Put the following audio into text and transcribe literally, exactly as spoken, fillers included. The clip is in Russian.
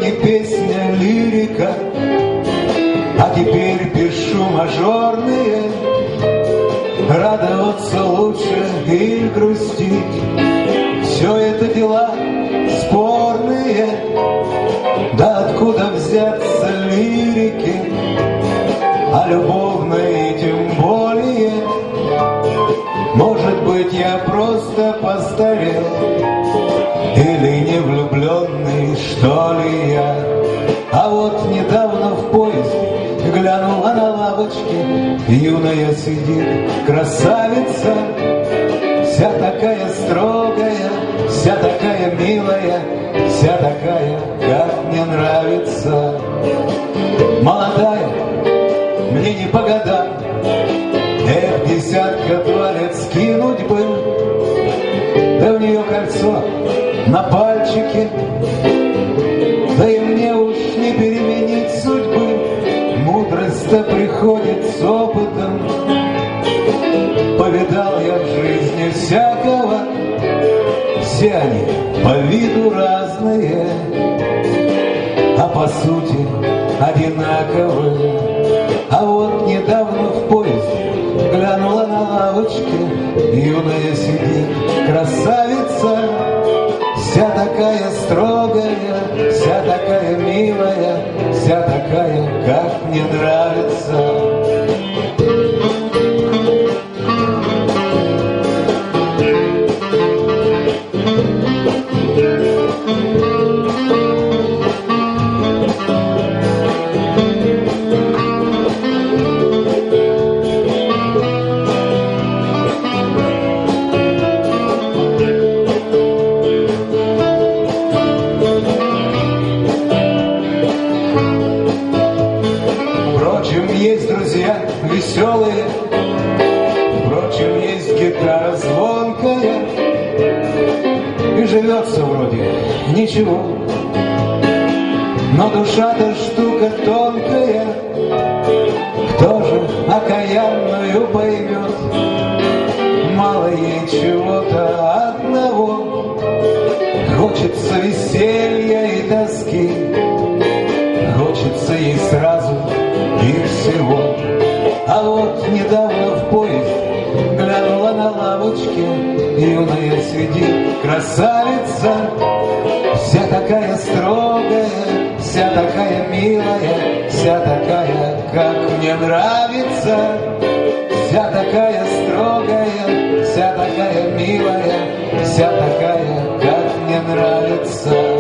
не песня, лирика, а теперь пишу мажорные. Радоваться лучше или грустить, все это дела спорные. Да откуда взяться лирики, а любовной тем более? Может быть, я просто постарел, или не влюбленный, что ли я? А вот недавно в поезде глянула на лавочке, юная сидит красавица, вся такая строгая, вся такая милая, вся такая, как мне нравится. Молодая, мне не по годам, эх, десятка два лет скинуть бы, да у нее кольцо на пальчике, да и мне уж не переменить судьбы. Мудрость-то приходит с опытом, повидал я в жизни всякого, все они по виду разные, а по сути одинаковые. А вот недавно в поезде глянула на лавочке, юная сидит красавица, вся такая строгая, вся такая милая, вся такая, как мне нравится. Есть друзья веселые, впрочем, есть гитара звонкая, и живется вроде ничего, но душа-то штука тонкая. Кто же окаянную поймет? Мало ей чего-то одного, хочется веселья и тоски, хочется ей сразу и всего. А вот недавно в поезд глянула на лавочке, юная сидит красавица, вся такая строгая, вся такая милая, вся такая, как мне нравится. Вся такая строгая, вся такая милая, вся такая, как мне нравится.